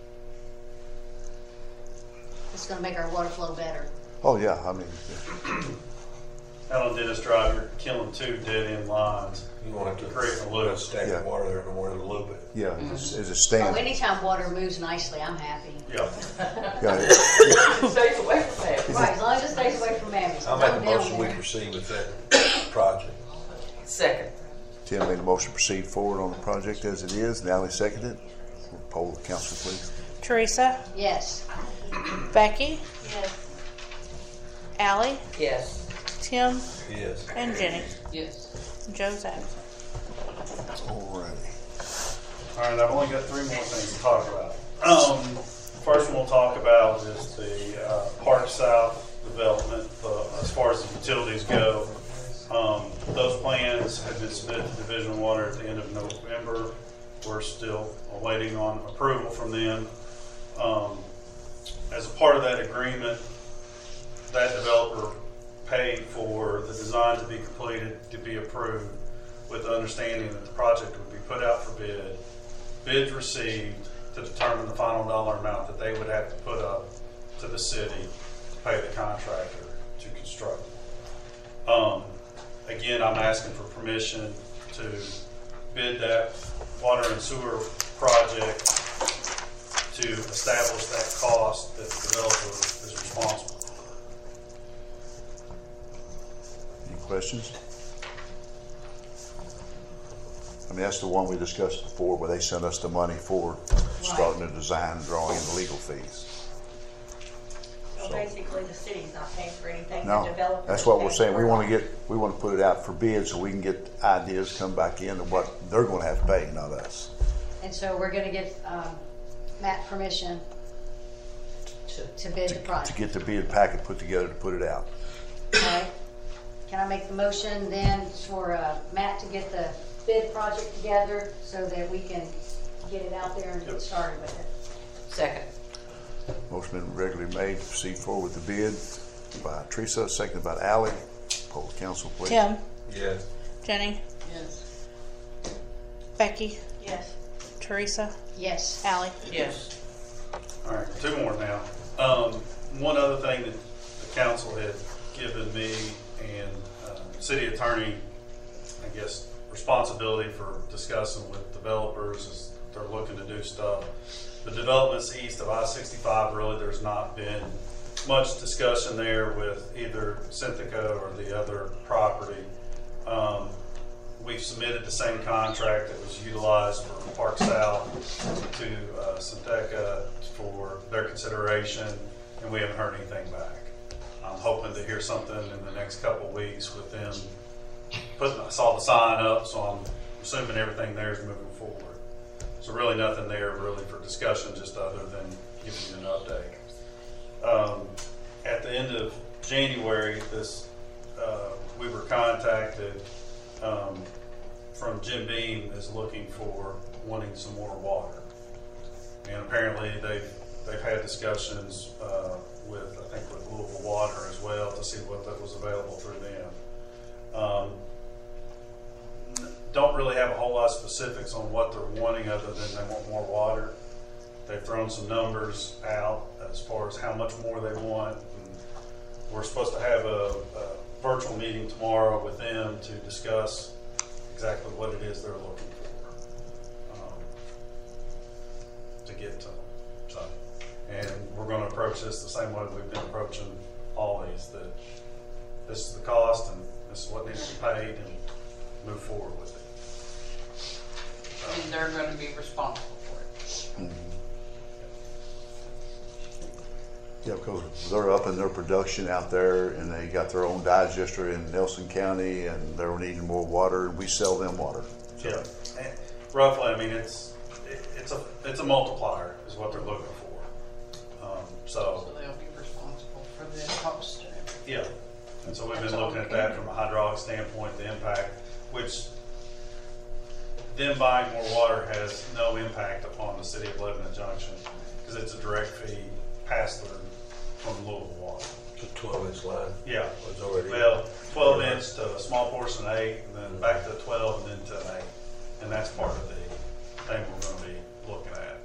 It's gonna make our water flow better. Oh, yeah, I mean, Out on Dennis Drive, you're killing two dead end lines. You won't have to Create a loop. stack Yeah. of water there no more than a little bit. yeah, it's, it's a Oh, stand. anytime water moves nicely, I'm happy. Yeah. Yeah, Stays away from that. Right, as long as it stays away from Mammy's. I'll make a Don't down motion we there. proceed with that project. Second. Tim made a motion to proceed forward on the project as it is. Now he seconded. Poll the council, please. Teresa? Yes. Becky? Yes. Ally? Yes. Tim? Yes. And Jenny? Yes. Joe's absent. Alrighty. All right, I've only got three more things to talk about. Um, first one we'll talk about is the uh, Park South development uh, as far as the utilities go. Um, those plans have been submitted to Division of Water at the end of November. We're still awaiting on approval from them. Um, as a part of that agreement, that developer paid for the design to be completed, to be approved, with the understanding that the project would be put out for bid, bids received, to determine the final dollar amount that they would have to put up to the city to pay the contractor to construct. Um, again, I'm asking for permission to bid that water and sewer project to establish that cost that the developer is responsible for. Any questions? I mean, that's the one we discussed before, where they sent us the money for starting the design, drawing, and the legal fees. So basically, the city's not paying for anything, the No, developer. that's what we're saying. We want to get, we want to put it out for bid so we can get ideas come back in of what they're going to have to pay, not us. And so we're gonna give, um, Matt permission to bid the To project. get the bid packet put together to put it out. All right. Can I make the motion then for, uh, Matt to get the bid project together so that we can get it out there and get started with it? Second. Motion been regularly made to proceed forward with the bid by Teresa, seconded by Ally. Poll the council, please. Tim, Yes. Jenny, Yes. Becky, Yes. Teresa, Yes. Ally. Yes. All right, two more now. Um, one other thing that the council had given me and uh, city attorney, I guess, responsibility for discussing with developers as they're looking to do stuff. The developments east of I sixty-five, really, there's not been much discussion there with either Synthica or the other property. Um, we've submitted the same contract that was utilized for Park South to uh, Synthica for their consideration, and we haven't heard anything back. I'm hoping to hear something in the next couple of weeks with them. Putting, I saw the sign up, so I'm assuming everything there is moving forward. So really nothing there really for discussion, just other than giving you an update. Um, at the end of January, this uh, we were contacted um, from Jim Beam is looking for wanting some more water, and apparently they've they've had discussions uh, with I think with Louisville Water as well to see what that was available through them. Um, don't really have a whole lot of specifics on what they're wanting other than they want more water. They've thrown some numbers out as far as how much more they want. And we're supposed to have a, a virtual meeting tomorrow with them to discuss exactly what it is they're looking for um, to get to them. So, and we're going to approach this the same way we've been approaching all these, that this is the cost and this is what needs to be paid, and move forward with it. And they're going to be responsible for it. Mm-hmm. Yeah, because they're up in their production out there, and they got their own digester in Nelson County, and they're needing more water, and we sell them water. So. Yeah, and roughly, I mean, it's it, it's a it's a multiplier is what they're looking for. Um, so, So they'll be responsible for the cost and everything. yeah, and so we've been looking at that from a hydraulic standpoint, the impact, which them buying more water has no impact upon the city of Lebanon Junction because it's a direct fee pass through from Louisville Water. The twelve inch line. Yeah, Was already. well, twelve inch to a small portion of eight, and then back to twelve, and then to an eight, and that's part of the thing we're going to be looking at.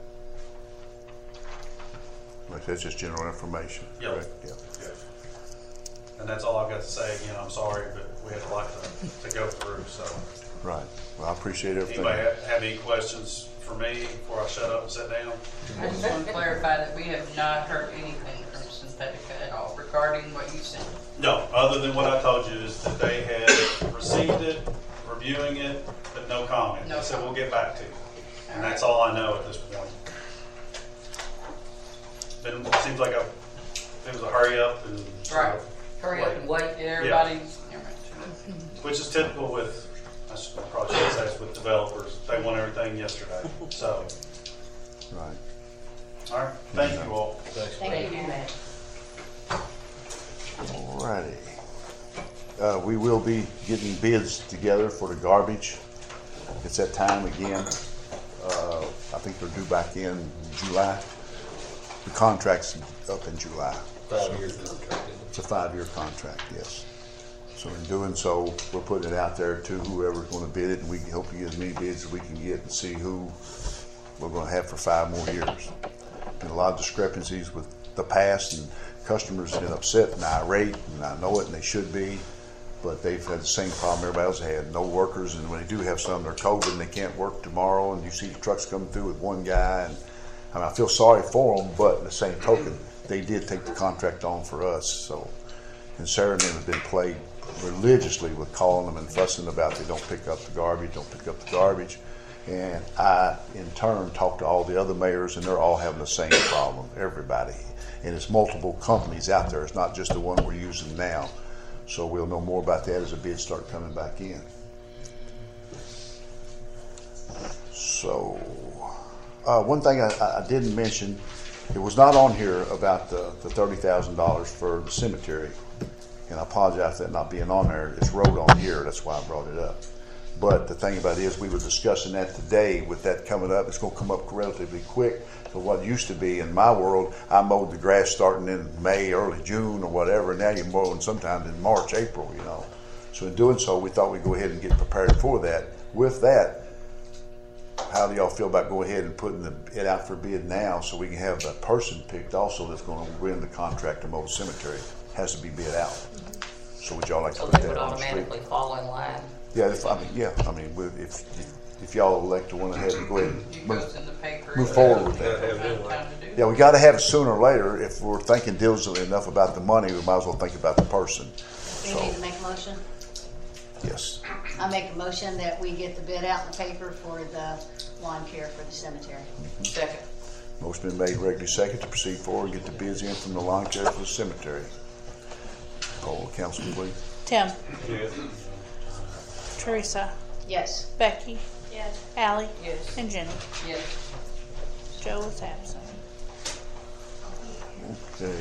Like that's just general information. Yep. Correct? Yeah. Yeah. And that's all I've got to say. Again, I'm sorry, but we had a lot to, to go through. So, Right. Well, I appreciate everything. anybody have, have any questions for me before I shut up and sit down? I just want to clarify that we have not heard anything from Synthetica at all regarding what you sent. No, other than what I told you is that they had received it, reviewing it, but no comment. No They said we'll get back to you, and All that's right. all I know at this point. Been seems like a it was a hurry up and Right. Hurry up and wait, get everybody's. which is typical with I should probably should say this with developers. They want everything yesterday. So, Right. all right, thank you all. Thank you, Matt. All righty. Uh, we will be getting bids together for the garbage. It's that time again. Uh, I think they're due back in July. The contract's up in July. Five years contract. It's a five-year contract, yes. So in doing so, we're putting it out there to whoever's going to bid it, and we hope to get as many bids as we can get and see who we're gonna have for five more years. And a lot of discrepancies with the past, and customers have been upset and irate, and I know it, and they should be, but they've had the same problem everybody else had, no workers, and when they do have some, they're COVID and they can't work tomorrow, and you see the trucks coming through with one guy, and I mean, I feel sorry for them, but in the same token, they did take the contract on for us, so. And Sarah and them have been plagued religiously with calling them and fussing about they don't pick up the garbage, don't pick up the garbage. And I, in turn, talked to all the other mayors, and they're all having the same problem, everybody. And it's multiple companies out there. It's not just the one we're using now. So we'll know more about that as the bids start coming back in. So, uh, one thing I, I didn't mention, it was not on here about the, the thirty thousand dollars for the cemetery. And I apologize for that not being on there. It's wrote on here, that's why I brought it up. But the thing about it is, we were discussing that today. With that coming up, it's going to come up relatively quick. So what used to be in my world, I mowed the grass starting in May, early June or whatever. Now you're mowing sometimes in March, April, you know. So in doing so, we thought we'd go ahead and get prepared for that. With that, how do y'all feel about going ahead and putting the, it out for bid now, so we can have a person picked also that's going to win the contract to mow the cemetery? Has to be bid out. Mm-hmm. So would y'all like so to put they that would on the street? automatically fall in line. Yeah, if, I mean, yeah, I mean, if if, if y'all elect to want to have it, go ahead and It move, goes in the paper. move forward with Yeah, that. have it anyway. Time to do Yeah, we got to have it sooner or later. If we're thinking diligently enough about the money, we might as well think about the person. Do you need to make a motion? Yes. I make a motion that we get the bid out in the paper for the lawn care for the cemetery. Second. Motion been made, regularly second, to proceed forward, get the bids in from the lawn care for the cemetery. Poll the council, please. Tim, Yes. Teresa, Yes. Becky, Yes. Allie, Yes. and Jenny. Yes. Joe is absent. Okay.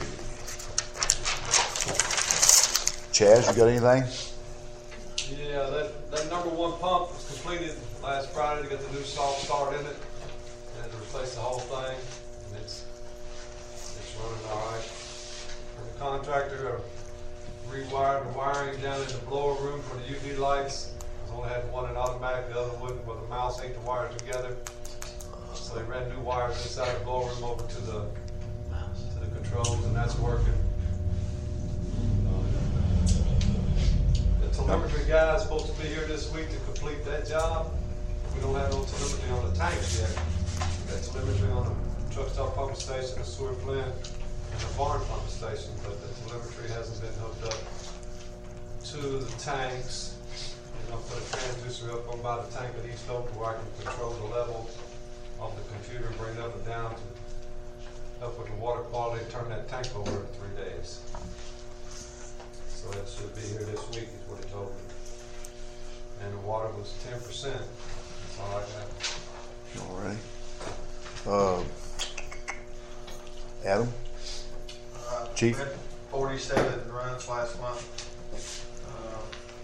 Chaz, you got anything? Yeah, that, that number one pump was completed last Friday to get the new soft start in it. And to replace the whole thing, and it's, it's running all right. And the contractor uh, rewired the wiring down in the blower room for the U V lights. I only had one in automatic, the other wouldn't, but the mouse ate the wires together. So they ran new wires inside the blower room over to the, to the controls, and that's working. The telemetry guy is supposed to be here this week to complete that job. We don't have no telemetry on the tanks yet. We got telemetry on the truck stop pumping station, the sewer plant, and the barn pumping station, but the telemetry hasn't been hooked up to the tanks. We're gonna put a transducer up on by the tank at East Oak where I can control the level of the computer, bring it up and down to help with the water quality, and turn that tank over in three days. So that should be here this week, is what he told me. And the water was ten percent. That's all I got. All right. Uh, Adam? Uh, Chief? we had forty-seven runs last month. Um,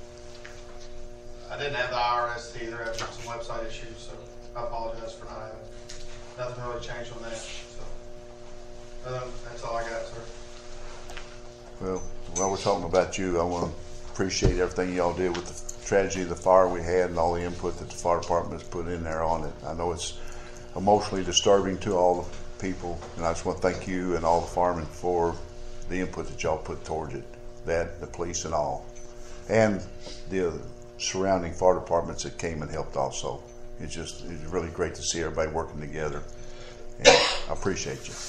I didn't have the I R S either, I had some website issues, so I apologize for not having. Nothing really changed on that, so. Uh, that's all I got, sir. Well, while we're talking about you, I want to appreciate everything y'all did with the tragedy of the fire we had and all the input that the fire department has put in there on it. I know it's emotionally disturbing to all the people, and I just want to thank you and all the firemen for the input that y'all put towards it, that, the police and all, and the surrounding fire departments that came and helped also. It's just, it's really great to see everybody working together, and I appreciate you.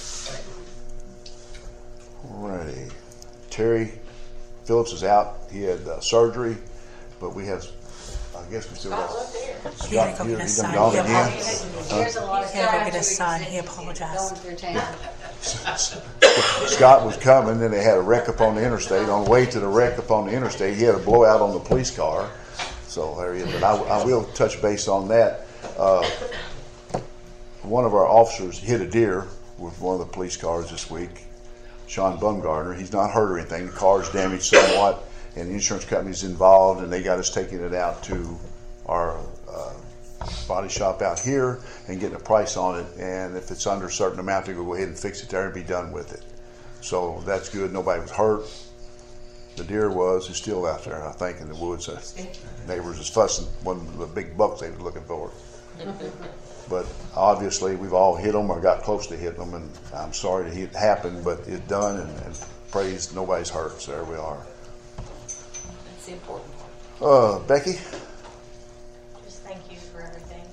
All righty. Terry Phillips is out. He had uh, surgery, but we have, I guess we still got. Scott, He had to go get a he sign. done gone He again? apologized. There's a lot of He had to go stuff get a sign. He going apologized. through town. Scott was coming, then they had a wreck up on the interstate. On the way to the wreck up on the interstate, he had a blowout on the police car. So there he is. But I, I will touch base on that. Uh, one of our officers hit a deer with one of the police cars this week. Sean Bumgardner. He's not hurt or anything. The car's damaged somewhat, and the insurance company's involved, and they got us taking it out to our uh, body shop out here and getting a price on it. And if it's under a certain amount, they go ahead and fix it there and be done with it. So that's good. Nobody was hurt. The deer was. He's still out there, I think, in the woods. Uh, neighbors is fussing. One of the big bucks they were looking for. But obviously, we've all hit them or got close to hitting them, and I'm sorry that it happened, but it's done, and, and praise nobody's hurt. So there we are. That's the important part. Uh, Becky? Just thank you for everything.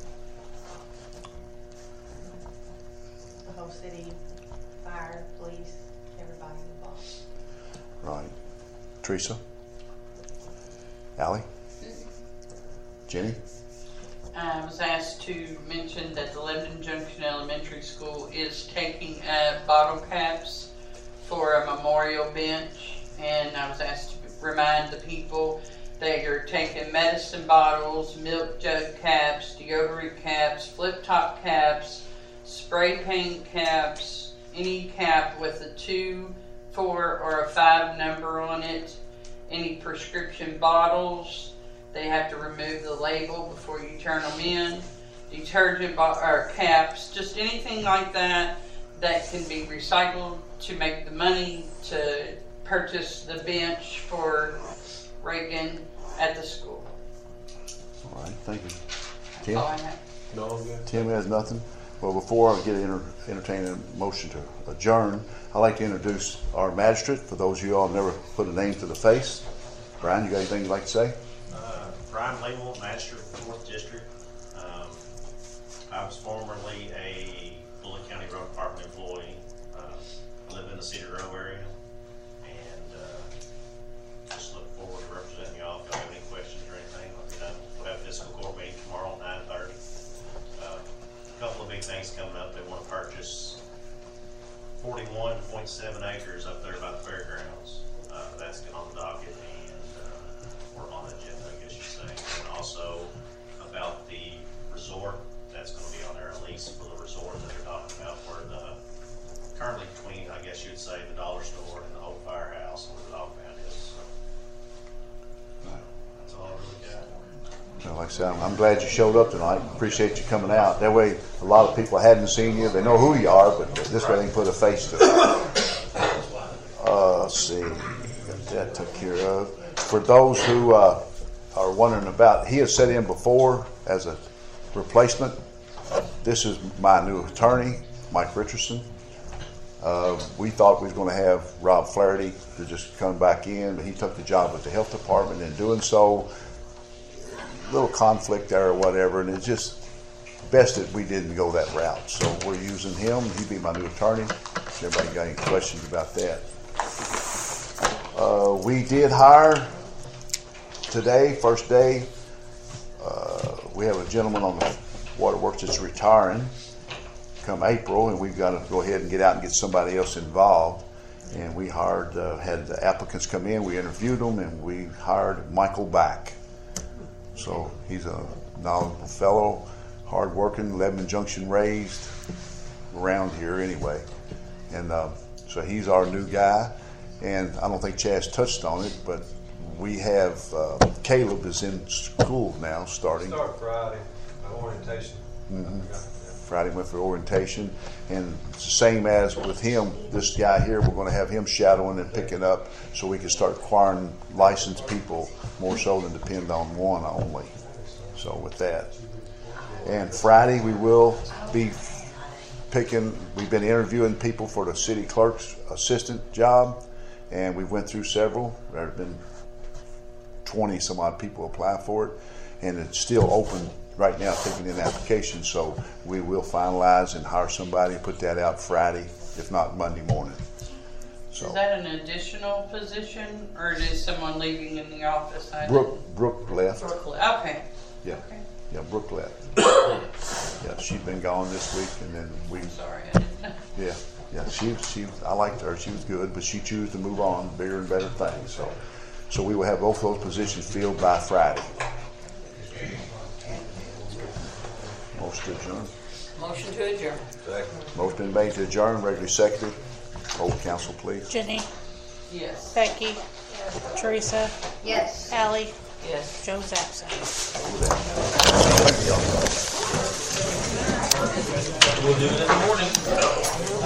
The whole city, fire, police, everybody involved. Right. Teresa? Allie? Jenny? I was asked to mention that the Lebanon Junction Elementary School is taking up bottle caps for a memorial bench, and I was asked to remind the people that you're taking medicine bottles, milk jug caps, deodorant caps, flip top caps, spray paint caps, any cap with a two, four, or a five number on it, any prescription bottles. They have to remove the label before you turn them in. Detergent bo- or caps, just anything like that that can be recycled to make the money to purchase the bench for Reagan at the school. All right, thank you. That's Tim? all I have. No, I'm good. Tim has nothing. Well, before I get enter, entertain a motion to adjourn, I'd like to introduce our magistrate. For those of you all who never put a name to the face, Brian, you got anything you'd like to say? Uh, Brian Leywell, Magistrate, fourth District. Um, I was formerly a Bullitt County Road Department employee. Uh, I live in the Cedar Grove area, and uh, just look forward to representing y'all. If y'all have any questions or anything, let me know. We'll have a fiscal court meeting tomorrow at nine thirty. Uh, a couple of big things coming up. They want to purchase forty-one point seven acres up there by the fairgrounds. Uh, that's on the docket, and uh, we're on the agenda, I guess you say. And also about the resort, that's going to be on their lease for the resort that they're talking about, where the currently between, I guess you'd say, the dollar store and the old firehouse where the dog pound is. So that's all I really got. Well, like I said, I'm, I'm glad you showed up tonight. Appreciate you coming out. That way, a lot of people hadn't seen you. They know who you are, but this way they can put a face to it. Uh, let's see. Got that took care of. For those who uh, are wondering about, he has sat in before as a replacement. This is my new attorney, Mike Richardson. Uh, we thought we was going to have Rob Flaherty to just come back in, but he took the job with the health department. In doing so, little conflict there or whatever, and it's just best that we didn't go that route. So we're using him. He'd be my new attorney. If everybody got any questions about that? Uh, we did hire today, first day. Uh, we have a gentleman on the waterworks that's retiring come April, and we've got to go ahead and get out and get somebody else involved. And we hired, uh, had the applicants come in, we interviewed them, and we hired Michael Back. So he's a knowledgeable fellow, hard-working, Lebanon Junction raised, around here anyway. And uh, so he's our new guy. And I don't think Chaz touched on it, but we have, uh, Caleb is in school now, starting. Start Friday, my orientation. Mm-hmm. Friday went for orientation. And it's the same as with him, this guy here, we're going to have him shadowing and picking up so we can start acquiring licensed people more so than depend on one only. So with that. And Friday we will be picking, we've been interviewing people for the city clerk's assistant job, and we went through several. There have been twenty some odd people apply for it, and it's still open right now, taking in applications. So we will finalize and hire somebody and put that out Friday, if not Monday morning. So Is that an additional position, or is someone leaving in the office? I Brooke, Brooke left. didn't- Brooke le- Okay. Yeah, Okay. yeah, Brooke left. Yeah, she's been gone this week, and then we. Sorry, I didn't know. Yeah, yeah, she she I liked her. She was good, but she chose to move on, to bigger and better things. So, so we will have both those positions filled by Friday. Motion to adjourn. Motion to adjourn. Second. Motion been made to adjourn. Regularly seconded. Hold council, please. Jenny, Yes. Becky, Teresa, Yes. Allie, Yes. Joe's absent. We'll do it in the morning.